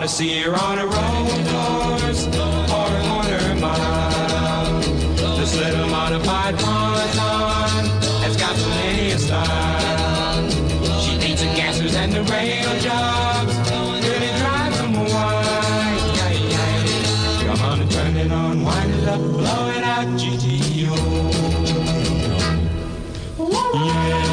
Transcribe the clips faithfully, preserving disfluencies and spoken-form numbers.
see her on a road horse or on her mile. This little modified ponton has got plenty of style. She beats the gassers and the rail jobs, really drives them wild. Yeah, yeah. Come on and turn it on, wind it up, blow it out, G T O. Yeah.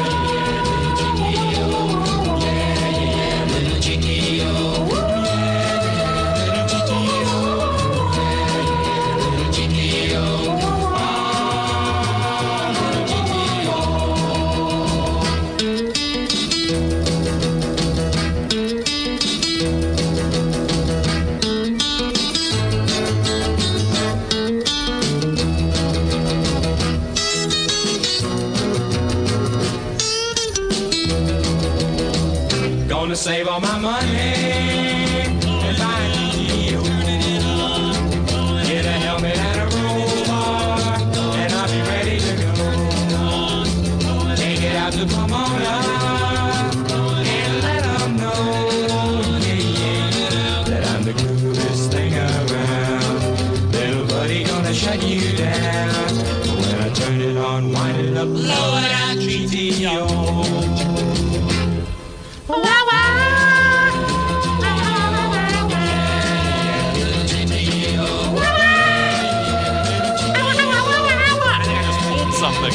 Save all my money and buy a G T O. Get a helmet and a roll bar, and I'll be ready to go. Take it out to Pomona and let them know, yeah, yeah, that I'm the coolest thing around. Little buddy gonna shut you down. When I turn it on, wind it up, blow it out, G T O. Wow, wow. Something.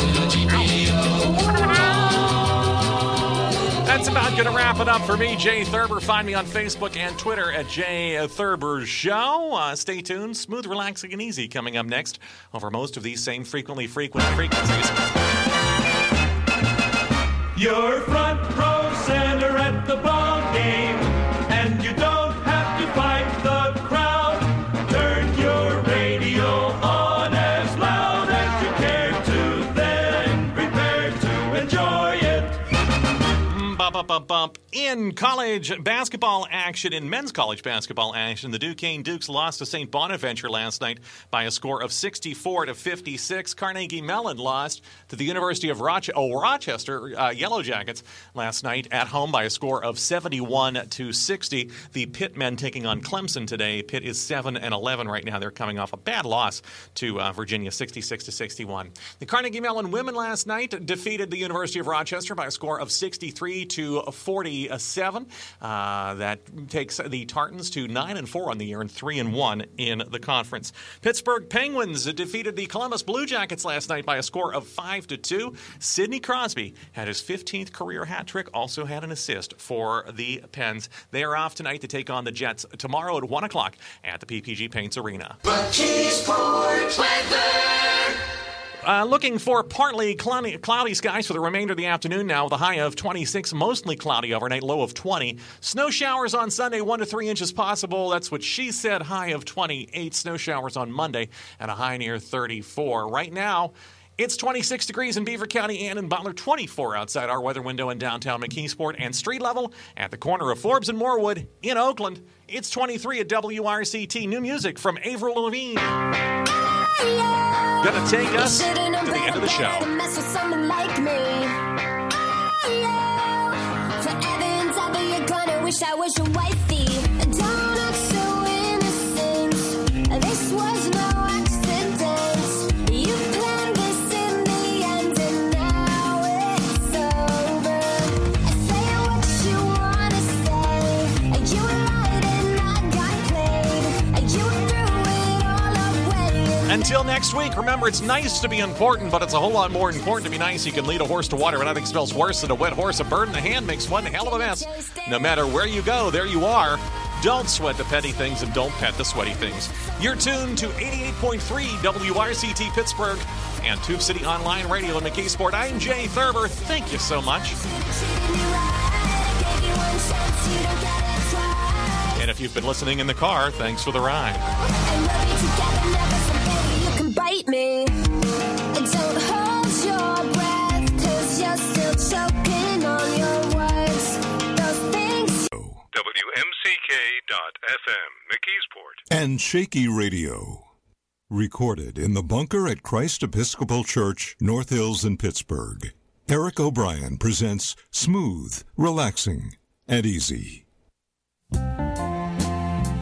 That's about going to wrap it up for me, Jay Thurber. Find me on Facebook and Twitter at Jay Thurber Show. Uh, stay tuned. Smooth, relaxing, and easy coming up next over most of these same frequently frequent frequencies. You're front row center at the ball game, and you don't have to fight the crowd. Turn your radio on as loud as you care to, then prepare to enjoy it. Bump, bump, bump, bump. In college basketball action, in men's college basketball action, the Duquesne Dukes lost to Saint Bonaventure last night by a score of sixty-four to fifty-six. Carnegie Mellon lost to the University of Roche- oh, Rochester uh, Yellow Jackets last night at home by a score of seventy-one to sixty. The Pitt men taking on Clemson today. Pitt is seven and eleven right now. They're coming off a bad loss to uh, Virginia, sixty-six to sixty-one. The Carnegie Mellon women last night defeated the University of Rochester by a score of sixty-three to forty-seven. Uh, that takes the Tartans to nine and four on the year and three and one in the conference. Pittsburgh Penguins defeated the Columbus Blue Jackets last night by a score of five to two. Sidney Crosby had his fifteenth career hat trick, also had an assist for the Pens. They are off tonight to take on the Jets tomorrow at one o'clock at the P P G Paints Arena. McKeesport weather. Uh, looking for partly cloudy, cloudy skies for the remainder of the afternoon now with a high of twenty-six, mostly cloudy overnight, low of twenty. Snow showers on Sunday, one to three inches possible. That's what she said, high of twenty-eight. Snow showers on Monday and a high near thirty-four. Right now, it's twenty-six degrees in Beaver County and in Butler, twenty-four outside our weather window in downtown McKeesport, and street level at the corner of Forbes and Moorwood in Oakland. It's twenty-three at W R C T. New music from Avril Lavigne. Gonna take us to the end of the show. Wish I was your wifey. Don't look so innocent. This was no accident. You planned this in the end, and now it's over. Say what you wanna say. You were right and I got played. You threw it all away. Until next week, remember it's nice to be important, but it's a whole lot more important to be nice. You can lead a horse to water, and nothing smells worse than a wet horse. A bird in the hand makes one hell of a mess. No matter where you go, there you are. Don't sweat the petty things and don't pet the sweaty things. You're tuned to eighty-eight point three W R C T Pittsburgh and Tube City Online Radio in McKeesport. I'm Jay Thurber. Thank you so much. And if you've been listening in the car, thanks for the ride. Bite me. Don't hold your breath, cause you're still choking on your words. Those things. W M C K dot F M, McKeesport. And Shaky Radio. Recorded in the bunker at Christ Episcopal Church, North Hills in Pittsburgh. Eric O'Brien presents Smooth, Relaxing, and Easy.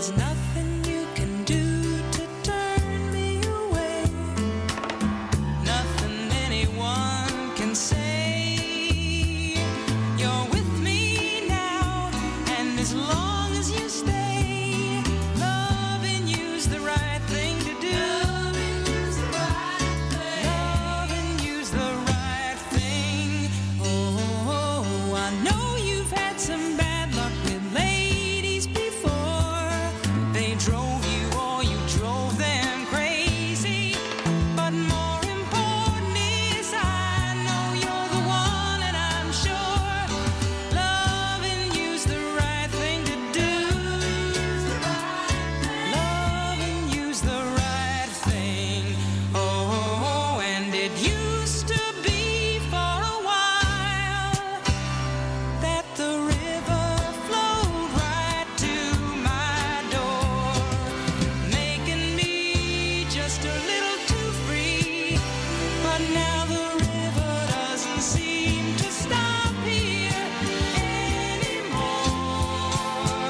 there's nothing you can do to turn me away. Nothing anyone can say. You're with me now, and as long as you stay, loving you's the right thing to do. Loving you's the right thing. Oh, I know you've had some bad luck with ladies before. They drove you or you drove them crazy. But more important is I know you're the one, and I'm sure loving you's the right thing to do. Loving you's the right thing. Oh, and it used to be for a while that the river flowed right to my door, making me just a little too free. But now the river doesn't seem to stop here anymore.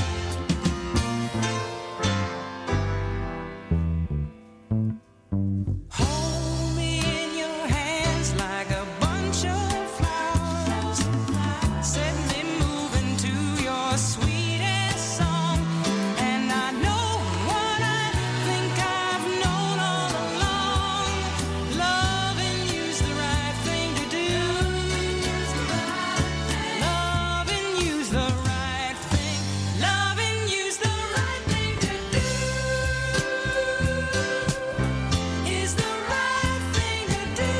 Hold me in your hands like a bunch of flowers. Set me moving to your sweetest song. And I know what I think I've known all along. Loving you's the right thing to do. Loving you's the right thing. Loving you's the right thing to do. Is the right thing to do.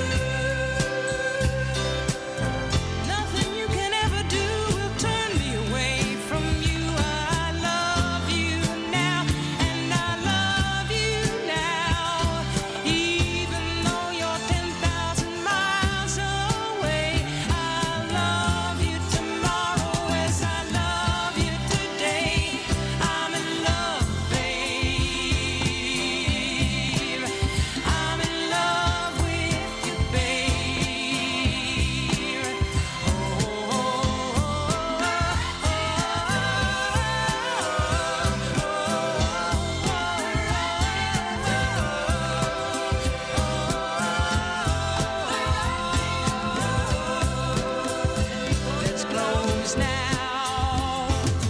Nothing you can ever do will turn me away from you. I love you now, and I love you now. Even though you're ten thousand miles away, I love you tomorrow as I love you today. I'm in love, babe. I'm in love with you, babe. Let's close now.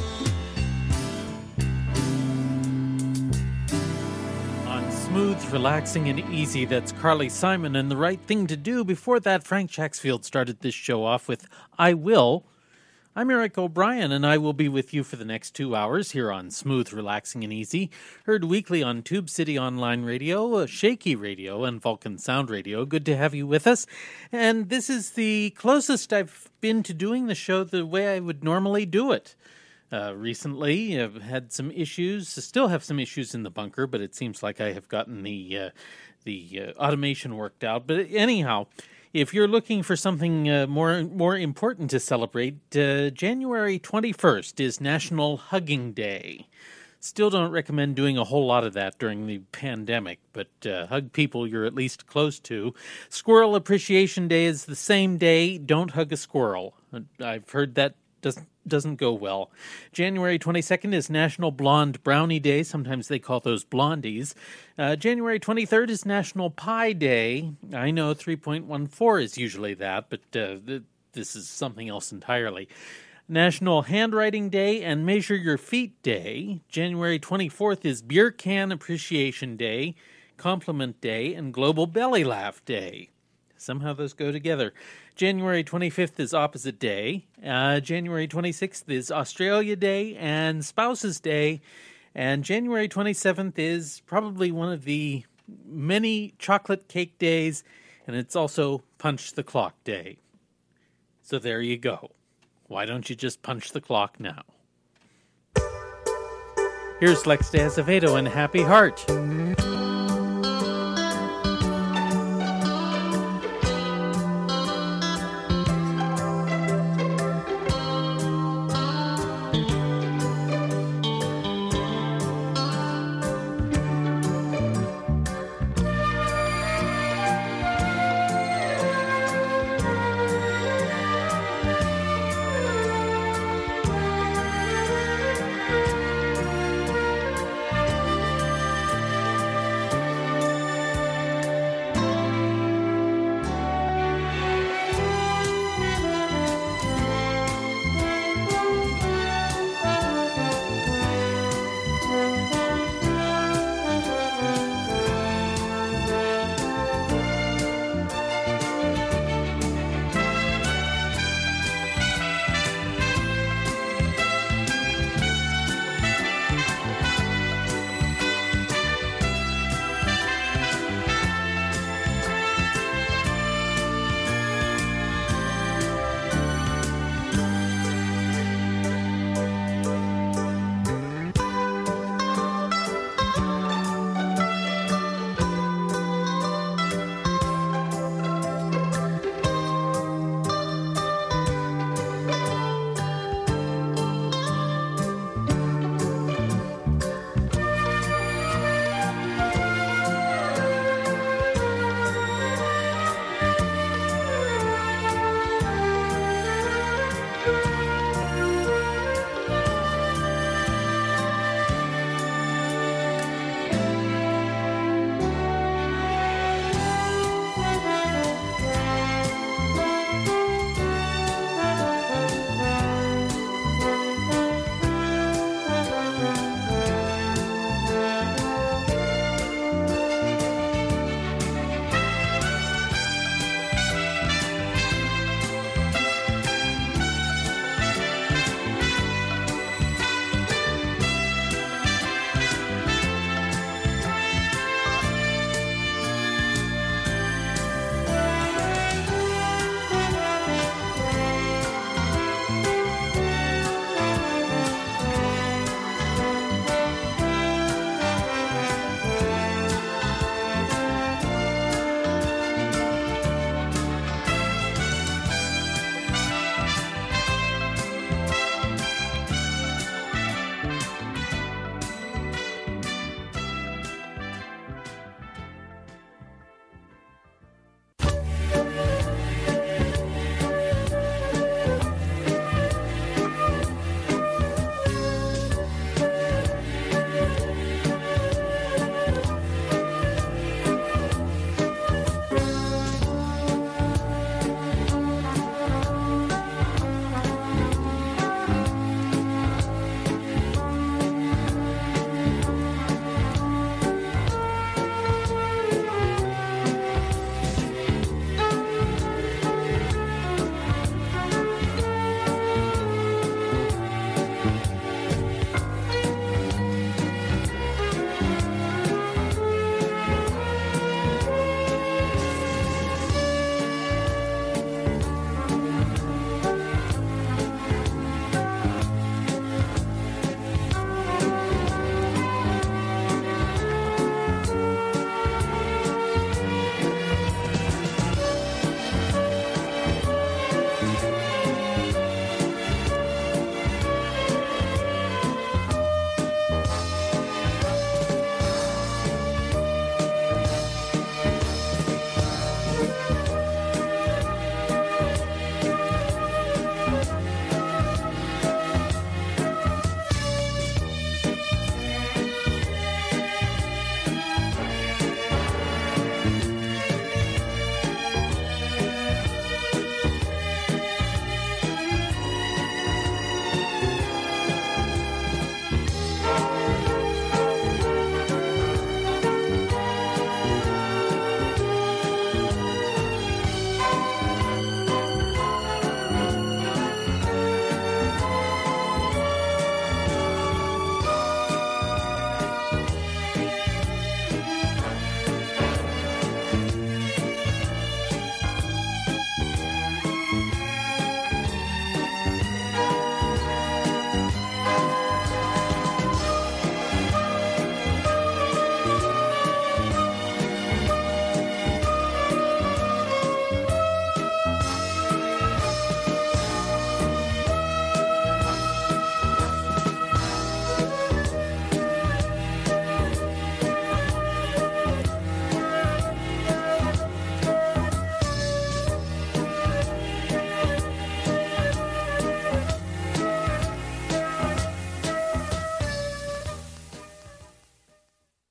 On Smooth, Relaxing, and Easy, that's Carly Simon and The Right Thing to Do. Before that, Frank Shaxfield started this show off with I Will. I'm Eric O'Brien, and I will be with you for the next two hours here on Smooth, Relaxing, and Easy. Heard weekly on Tube City Online Radio, uh, Shaky Radio, and Vulcan Sound Radio. Good to have you with us. And this is the closest I've been to doing the show the way I would normally do it. Uh, recently, I've had some issues, still have some issues in the bunker, but it seems like I have gotten the uh, the uh, automation worked out. But anyhow, if you're looking for something uh, more more important to celebrate, uh, January twenty-first is National Hugging Day. Still don't recommend doing a whole lot of that during the pandemic, but uh, hug people you're at least close to. Squirrel Appreciation Day is the same day. Don't hug a squirrel. I've heard that doesn't doesn't go well. January twenty-second is National Blonde Brownie Day. Sometimes they call those blondies. Uh, January twenty-third is National Pie Day. I know three point one four is usually that, but uh, th- this is something else entirely. National Handwriting Day and Measure Your Feet Day. January twenty-fourth is Beer Can Appreciation Day, Compliment Day, and Global Belly Laugh Day. Somehow those go together. January twenty-fifth is Opposite Day. Uh, January twenty-sixth is Australia Day and Spouses Day. And January twenty-seventh is probably one of the many chocolate cake days, and it's also Punch the Clock Day. So there you go. Why don't you just punch the clock now? Here's Lex de Azevedo and Happy Heart.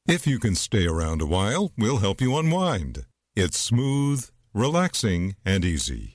If you can stay around a while, we'll help you unwind. It's smooth, relaxing, and easy.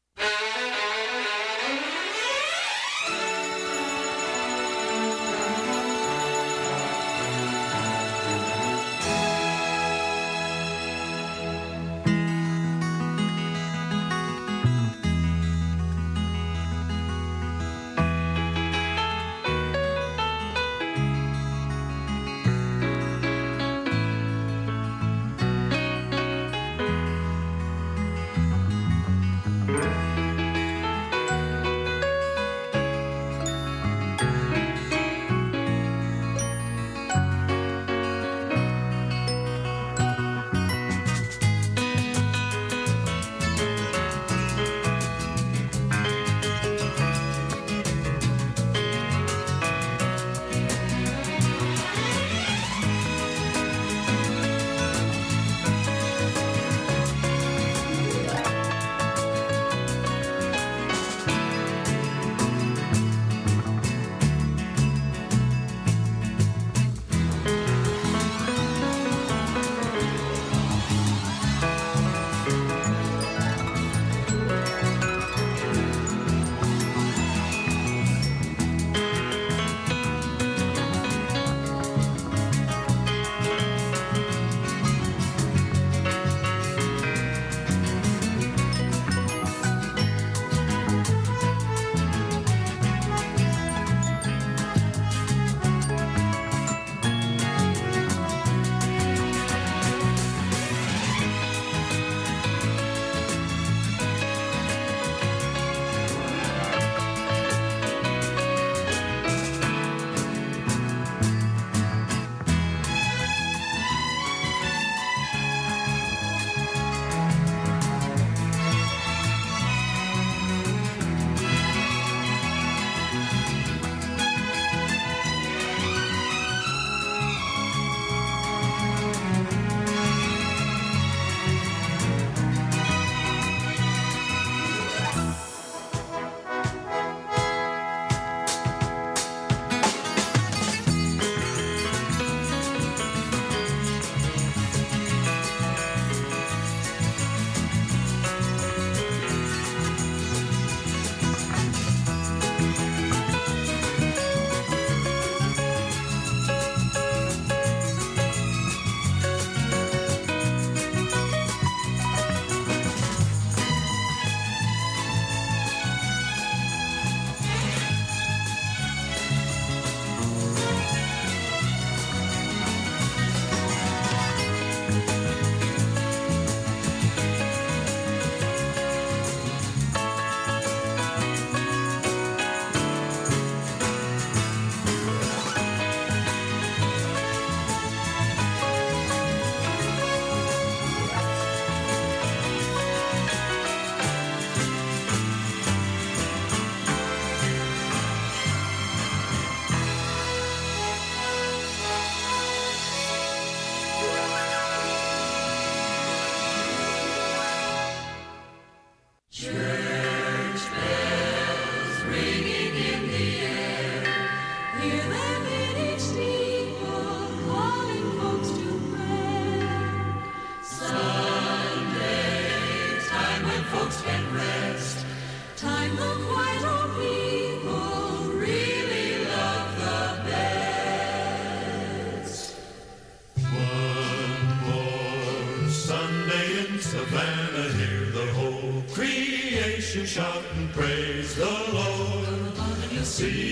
Savannah, hear the whole creation shout and praise the Lord. You'll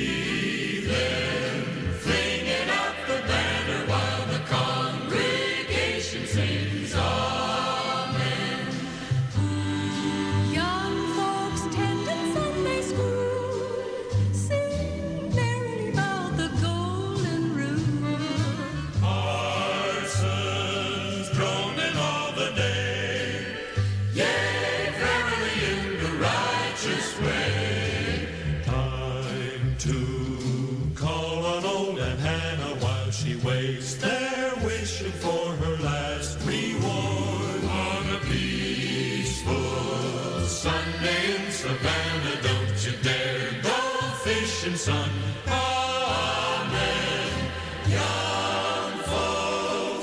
see them flinging up the banner while the congregation sings Amen. Young folks tending Sunday school sing merrily about the golden rule. Parsons droning all the day, yea, verily in the righteous way. Time to call on old Aunt Hannah while she waits there, wishing for her last reward. On a peaceful Sunday in Savannah, don't you dare go fishing, son. Amen. Young folks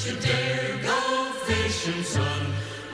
you dare go fishing, son.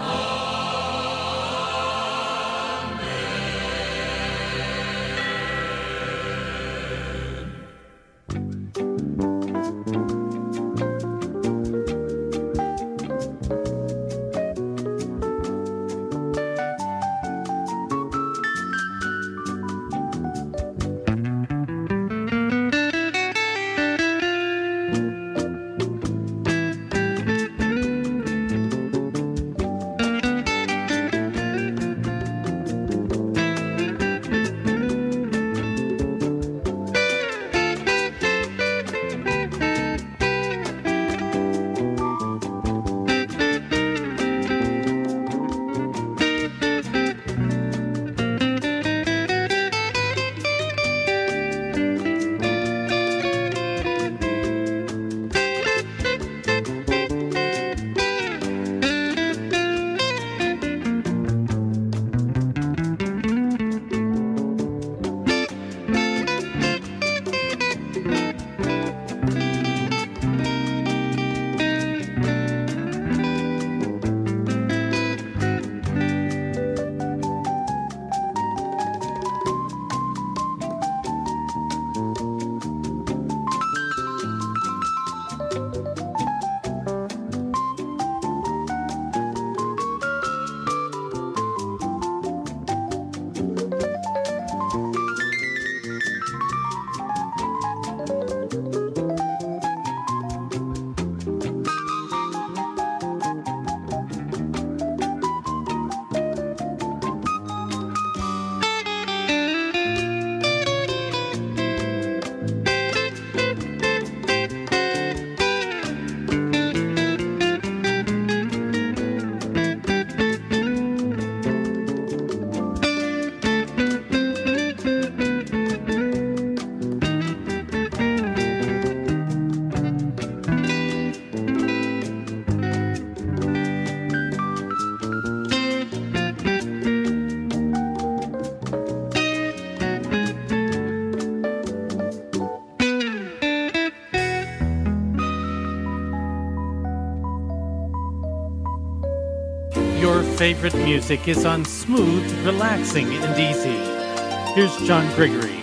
Your favorite music is on Smooth, Relaxing, and Easy. Here's John Gregory.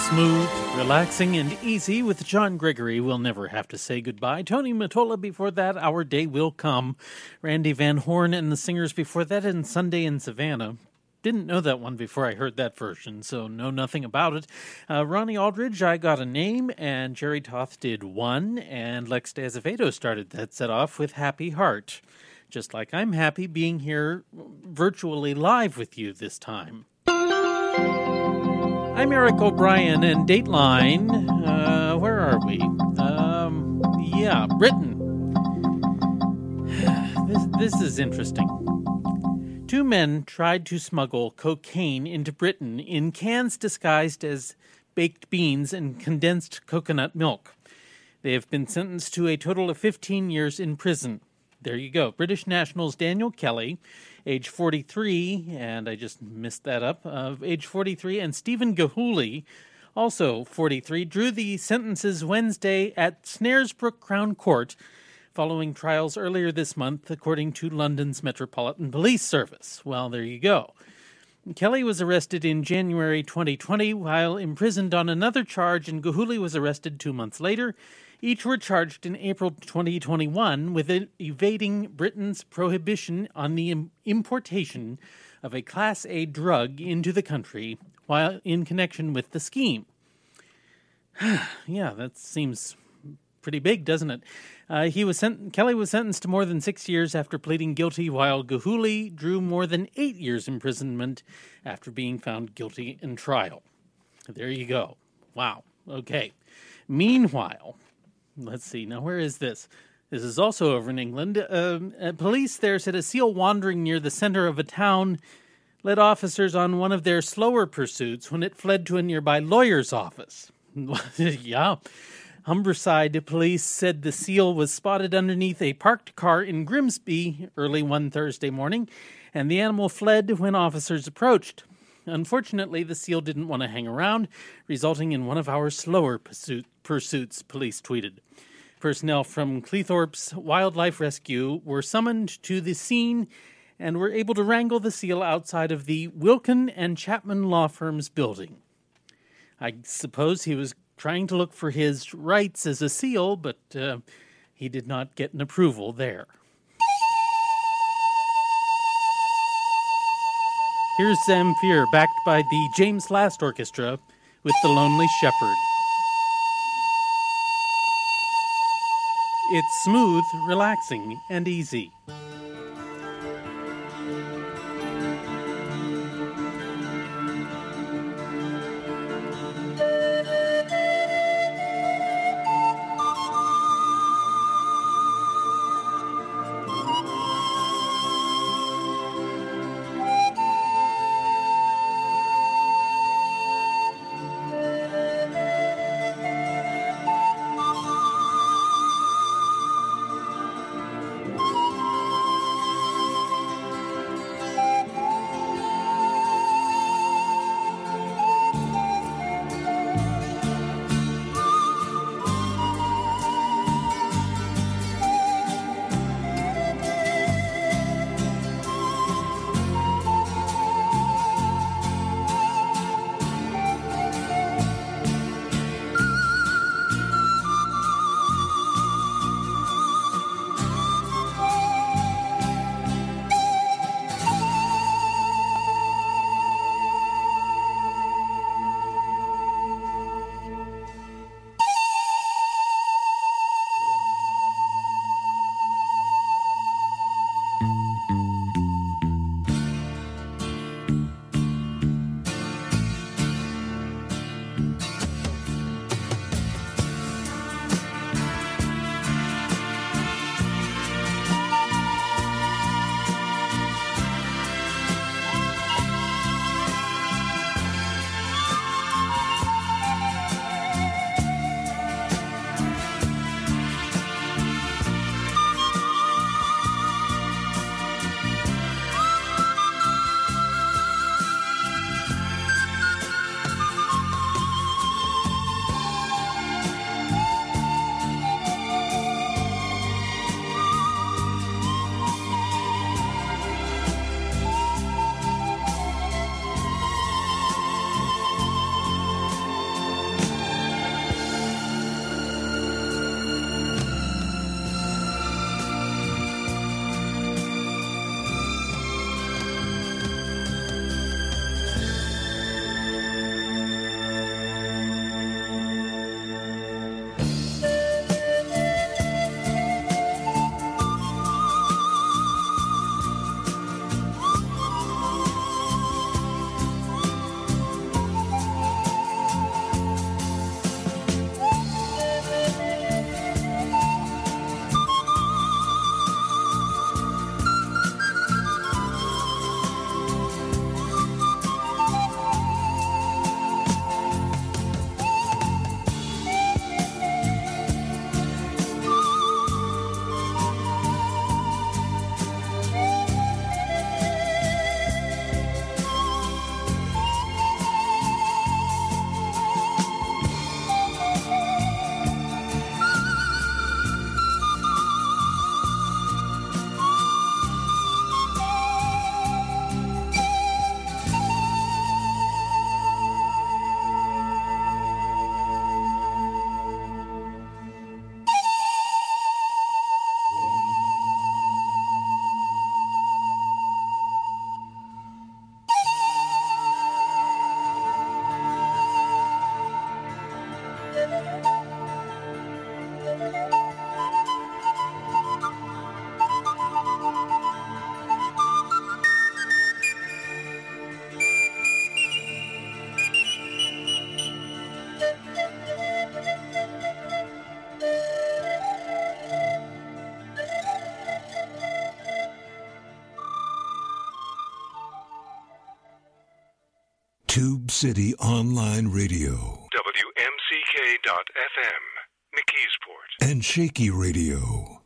Smooth, relaxing, and easy with John Gregory. We'll never have to say goodbye. Tony Mottola before that, Our Day Will Come. Randy Van Horn and the Singers before that, and Sunday in Savannah. Didn't know that one before I heard that version, so know nothing about it. Uh, Ronnie Aldridge, I Got a Name, and Jerry Toth did One, and Lex de Azevedo started that set off with Happy Heart. Just like I'm happy being here virtually live with you this time. I'm Eric O'Brien, and Dateline, uh, where are we? Um, yeah, Britain. This, this is interesting. Two men tried to smuggle cocaine into Britain in cans disguised as baked beans and condensed coconut milk. They have been sentenced to a total of fifteen years in prison. There you go. British nationals Daniel Kelly, age forty-three, and I just missed that up, uh, age forty-three, and Stephen Gahuli, also forty-three, drew the sentences Wednesday at Snaresbrook Crown Court following trials earlier this month, according to London's Metropolitan Police Service. Well, there you go. Kelly was arrested in January twenty twenty while imprisoned on another charge, and Gahuli was arrested two months later. Each were charged in April twenty twenty-one with evading Britain's prohibition on the importation of a Class A drug into the country while in connection with the scheme. Yeah, that seems pretty big, doesn't it? Uh, he was sent- Kelly was sentenced to more than six years after pleading guilty, while Gahuli drew more than eight years imprisonment after being found guilty in trial. There you go. Wow. Okay. Meanwhile, let's see. Now, where is this? This is also over in England. Um, uh, police there said a seal wandering near the center of a town led officers on one of their slower pursuits when it fled to a nearby lawyer's office. Yeah. Humberside police said the seal was spotted underneath a parked car in Grimsby early one Thursday morning, and the animal fled when officers approached. Unfortunately, the seal didn't want to hang around, resulting in one of our slower pursuit, pursuits, police tweeted. Personnel from Cleethorpes Wildlife Rescue were summoned to the scene and were able to wrangle the seal outside of the Wilkin and Chapman law firm's building. I suppose he was trying to look for his rights as a seal, but uh, he did not get an approval there. Here's Zamfir, backed by the James Last Orchestra, with The Lonely Shepherd. It's smooth, relaxing, and easy. Tube City Online Radio. W M C K dot F M, McKeesport. And Shaky Radio.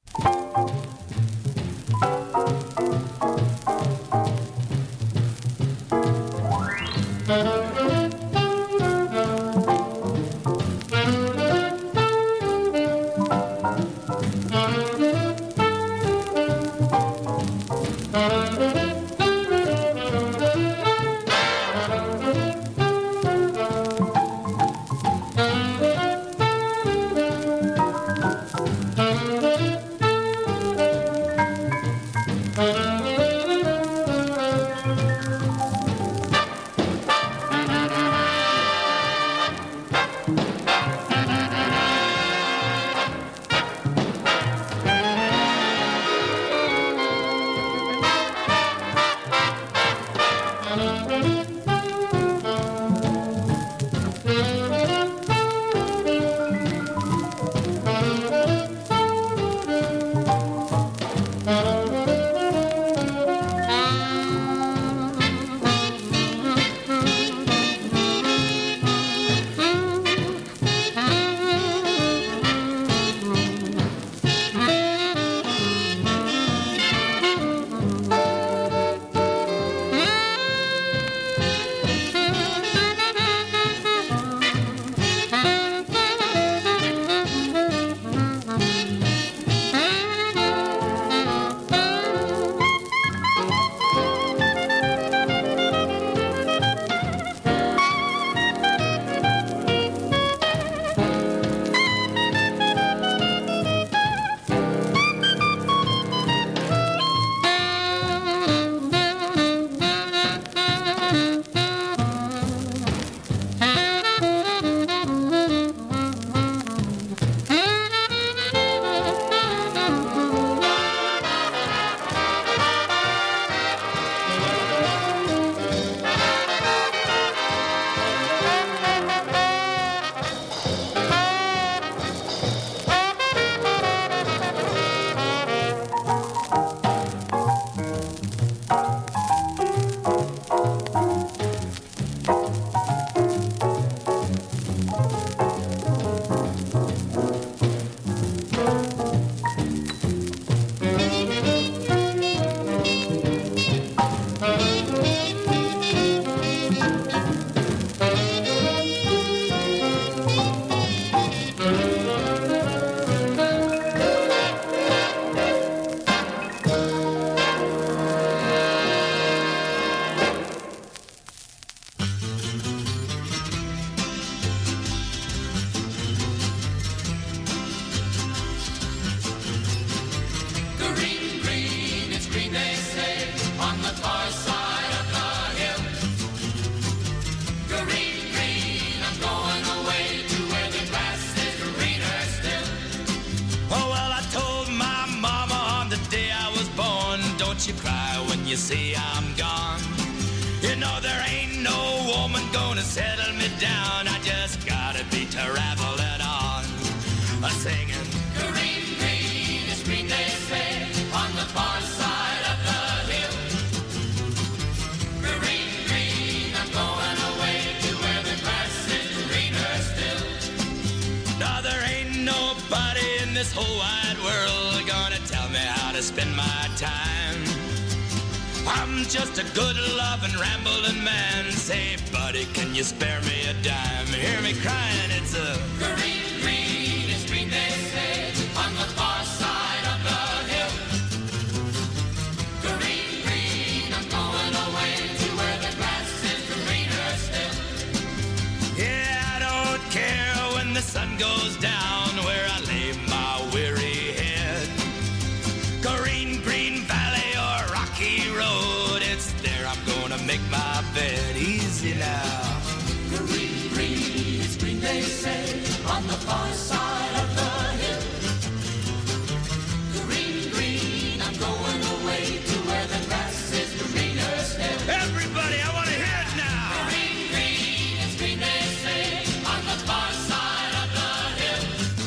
you cry when you see I'm gone. You know there ain't no woman gonna settle me down. I just gotta be traveling on, a singing. Green, green is green, they say, on the far side of the hill. Green, green, I'm going away to where the grass is greener still. No, there ain't nobody in this whole wide world gonna tell me how to spend my time. I'm just a good loving rambling man. Say, buddy, can you spare me a dime? Hear me crying, it's a green, green is green, they say, on the far side of the hill. Green, green, I'm going away to where the grass is greener still. Yeah, I don't care when the sun goes down, where I lay my weary head. Green, green valley or rocky road, it's there I'm gonna make my bed. Easy now. Green, green, it's green, they say, on the far side of the hill. Green, green, I'm going away to where the grass is greener still. Everybody, I want to hear it now. Green, green, it's green, they say, on the far side of the hill.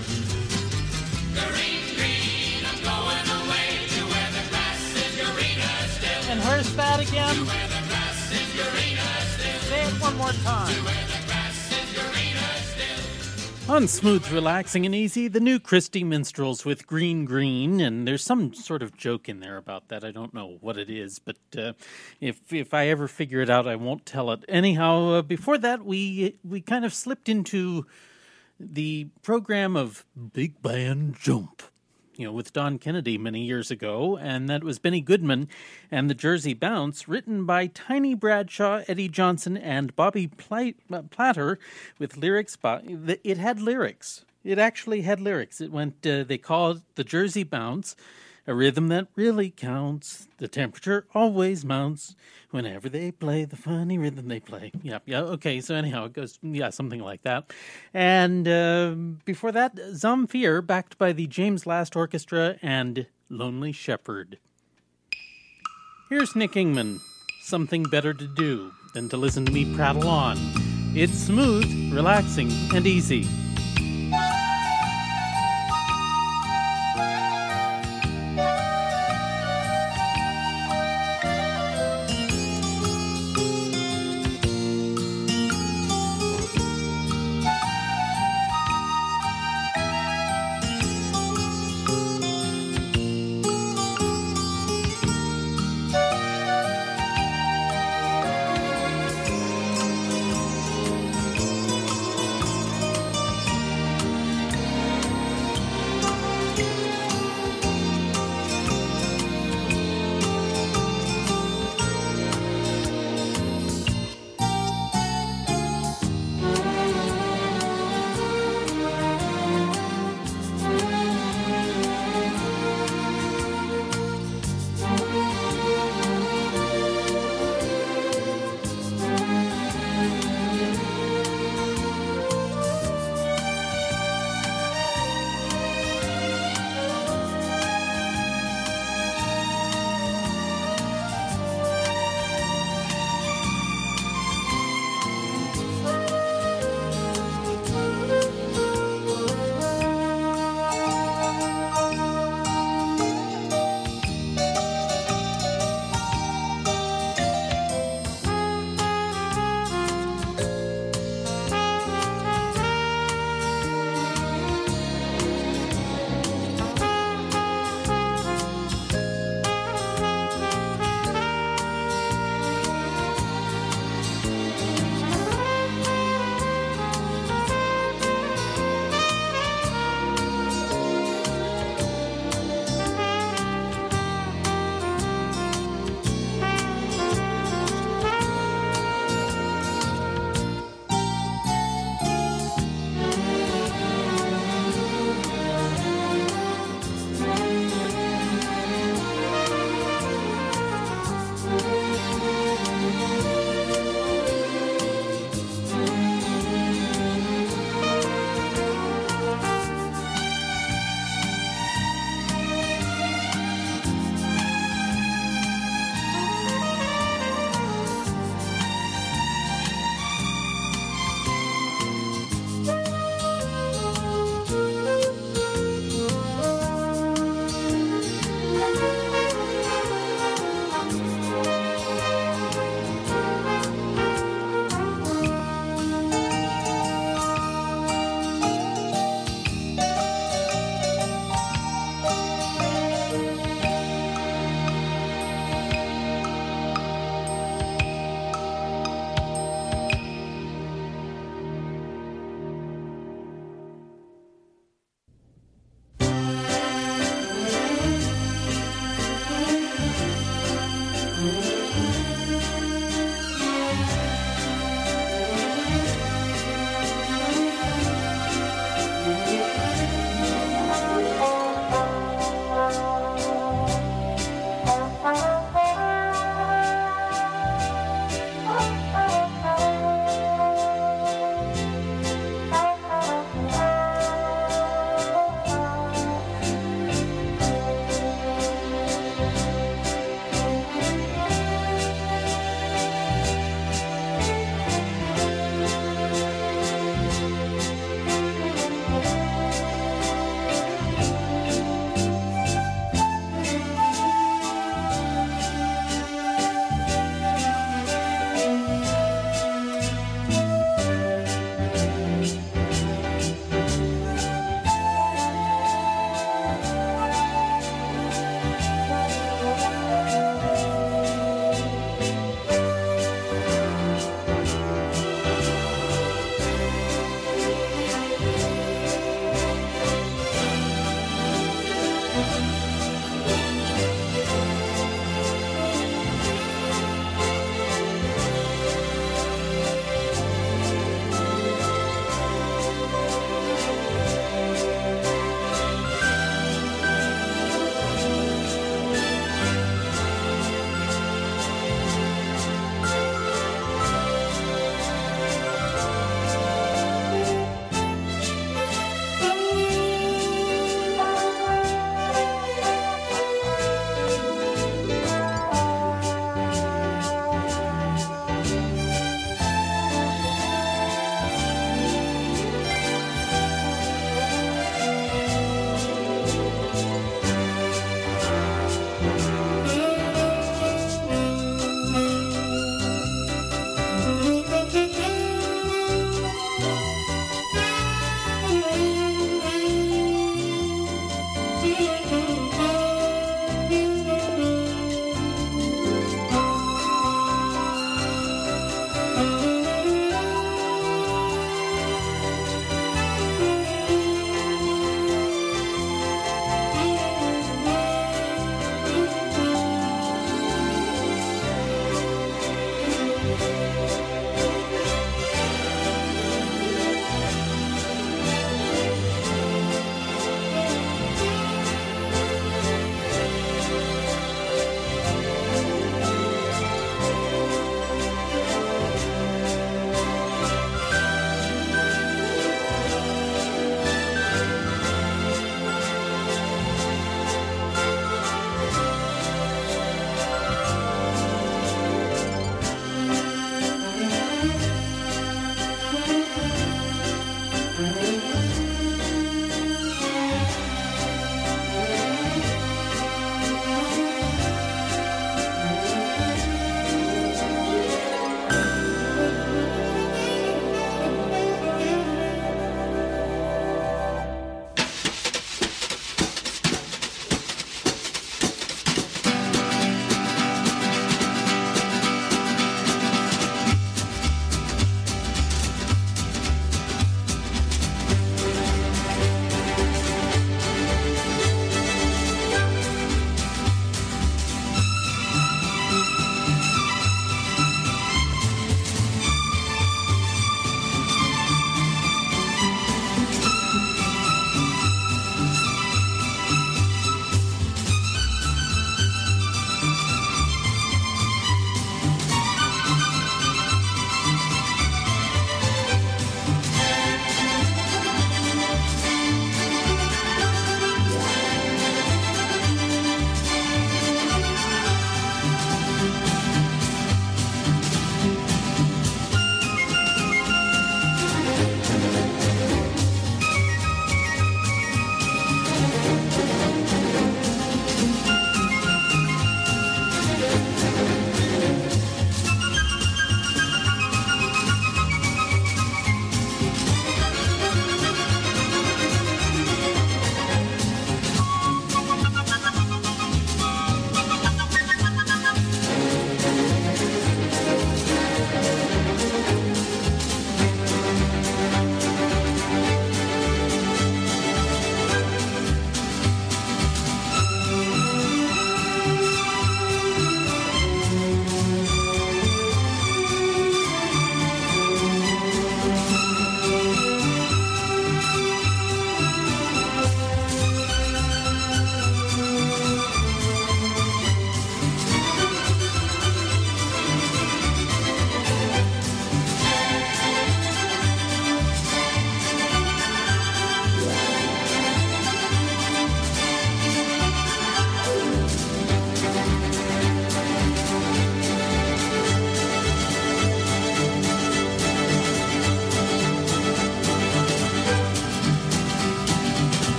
Green, green, I'm going away to where the grass is greener still. And where's that again? Where the grass is greener still. Say it one more time. On Smooth, Relaxing, and Easy, the new Christie Minstrels with Green Green, and there's some sort of joke in there about that. I don't know what it is, but uh, if if I ever figure it out, I won't tell it. Anyhow, uh, before that, we we kind of slipped into the program of Big Band Jump, you know, with Don Kennedy many years ago, and that was Benny Goodman and the Jersey Bounce, written by Tiny Bradshaw, Eddie Johnson, and Bobby Pla- Platter, with lyrics by, it had lyrics. It actually had lyrics. It went, uh, they called it the Jersey Bounce, a rhythm that really counts. The temperature always mounts whenever they play the funny rhythm they play. Yeah, yeah, okay, so anyhow, it goes, yeah, something like that. And uh, before that, Zamfir, backed by the James Last Orchestra and Lonely Shepherd. Here's Nick Ingman, Something Better to Do Than to Listen to Me Prattle On. It's smooth, relaxing, and easy.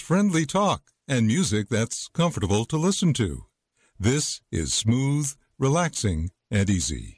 friendly talk and music that's comfortable to listen to. This is smooth, relaxing, and easy.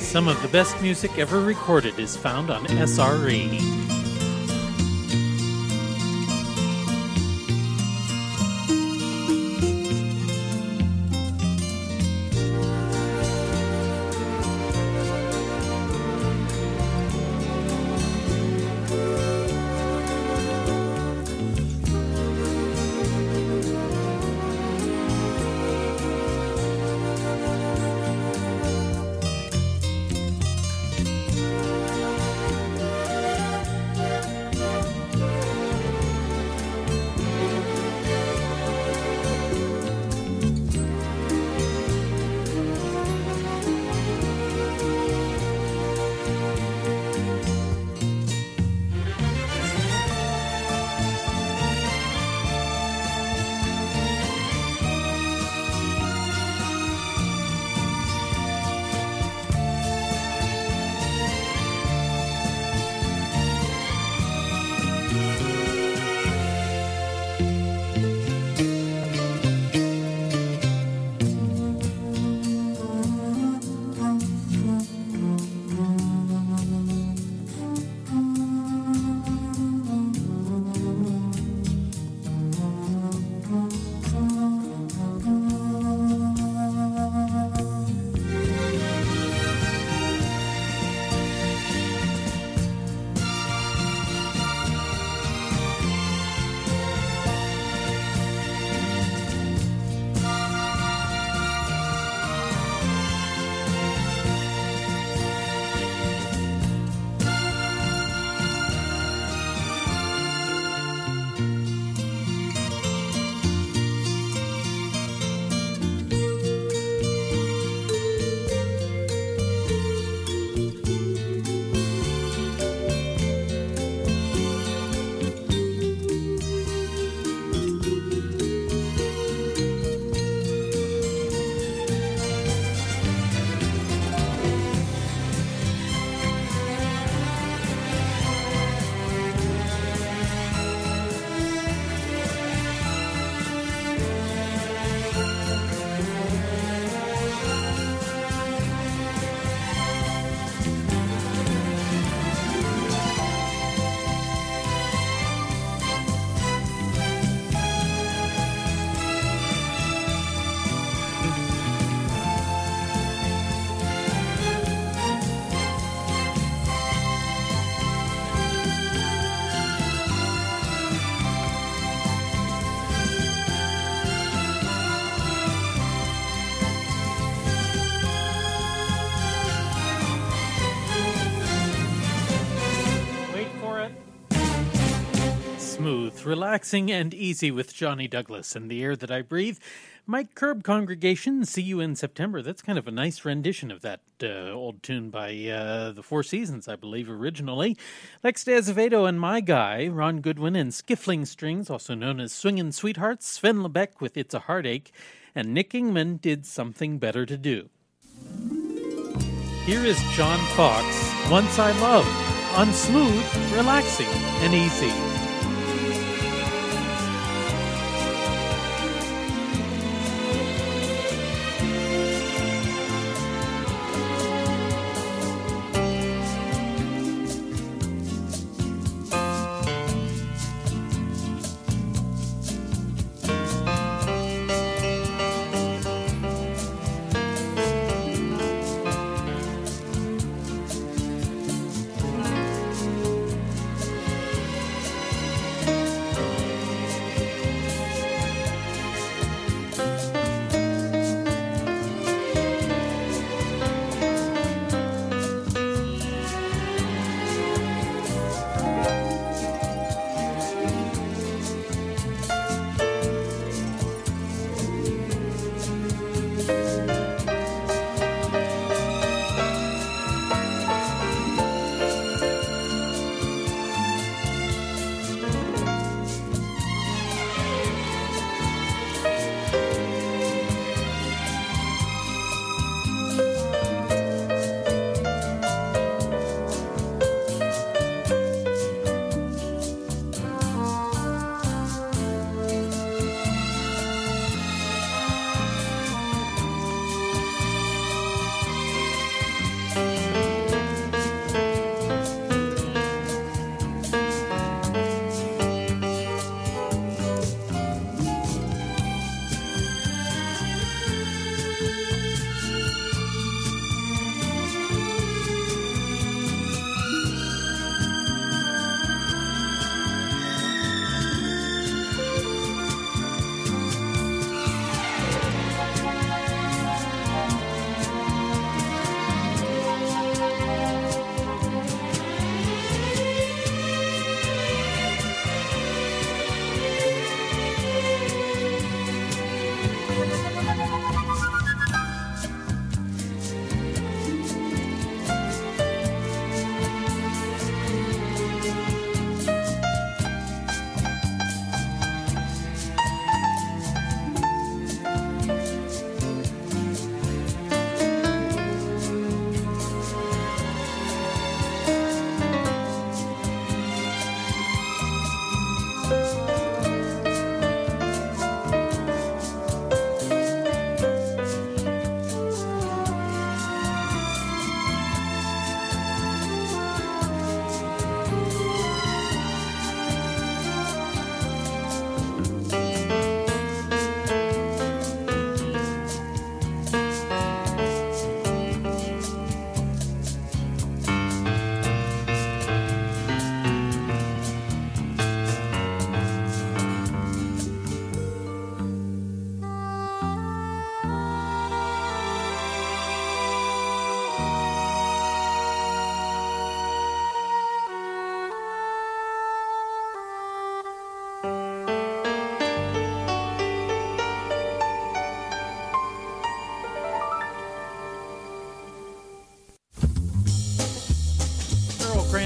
Some of the best music ever recorded is found on S R E. Relaxing and Easy with Johnny Douglas and The Air That I Breathe. Mike Curb Congregation, See You in September. That's kind of a nice rendition of that uh, old tune by uh, the Four Seasons, I believe, originally. Lex de Azevedo and My Guy, Ron Goodwin and Skiffling Strings, also known as Swingin' Sweethearts, Sven Lebeck with It's a Heartache, and Nick Ingman did Something Better to Do. Here is John Fox, Once I Loved, on Smooth, Relaxing, and Easy.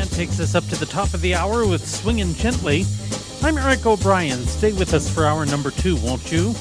takes us up to the top of the hour with Swingin' Gently. I'm Eric O'Brien. Stay with us for hour number two, won't you?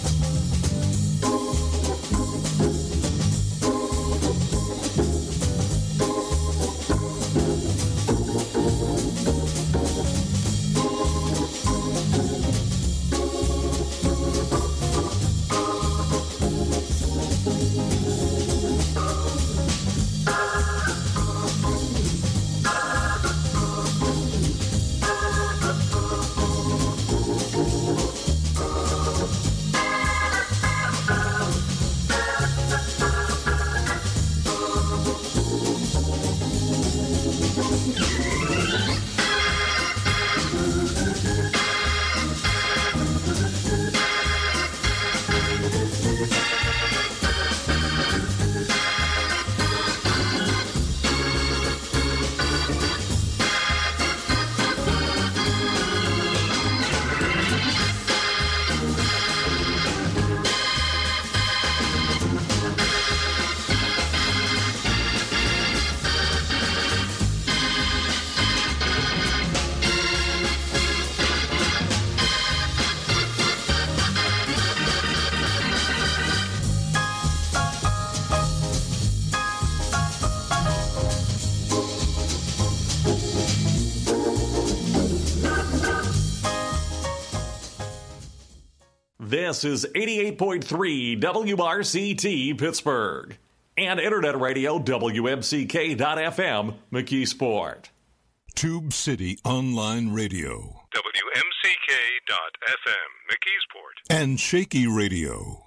This is eighty-eight point three W R C T Pittsburgh and Internet Radio W M C K dot F M McKeesport. Tube City Online Radio. W M C K dot F M McKeesport. And Shaky Radio.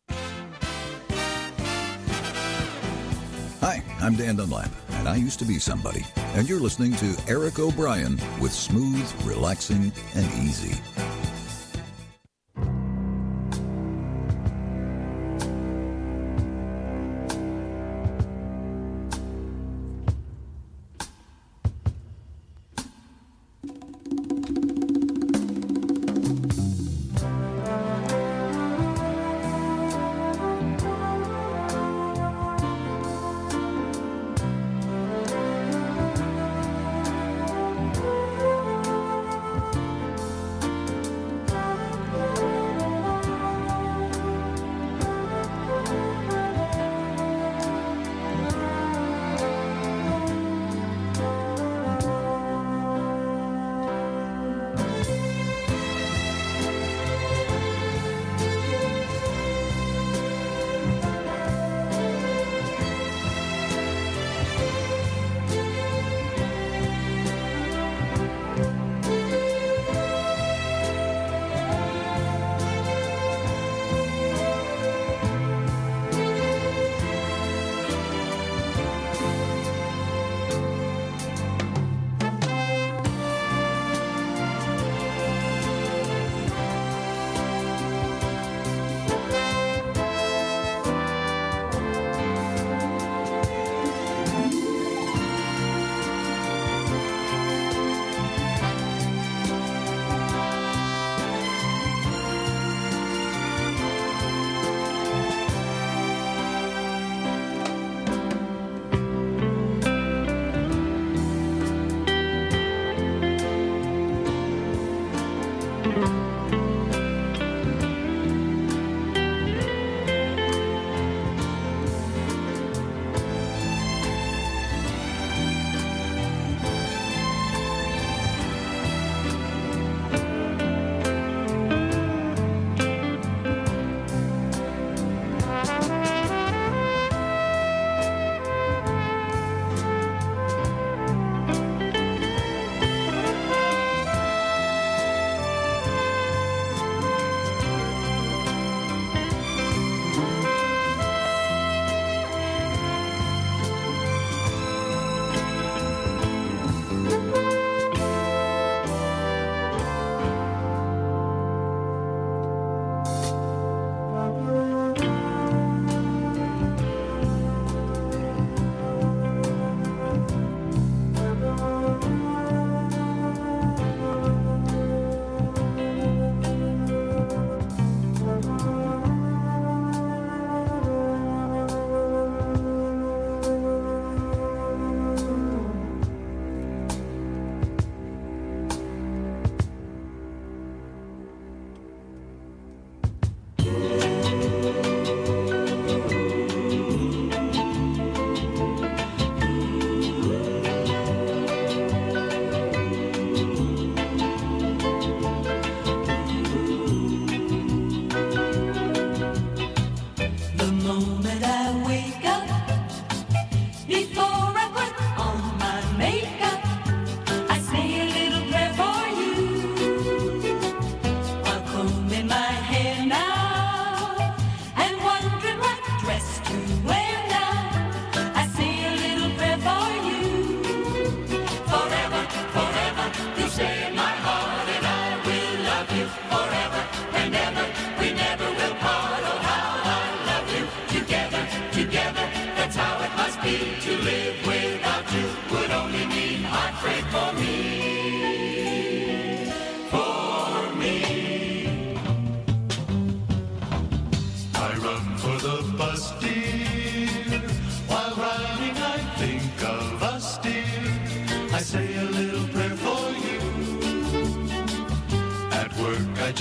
Hi, I'm Dan Dunlap, and I used to be somebody. And you're listening to Eric O'Brien with Smooth, Relaxing, and Easy.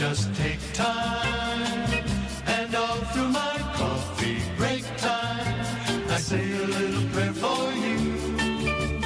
just take time, and all through my coffee break time, I say a little prayer for you.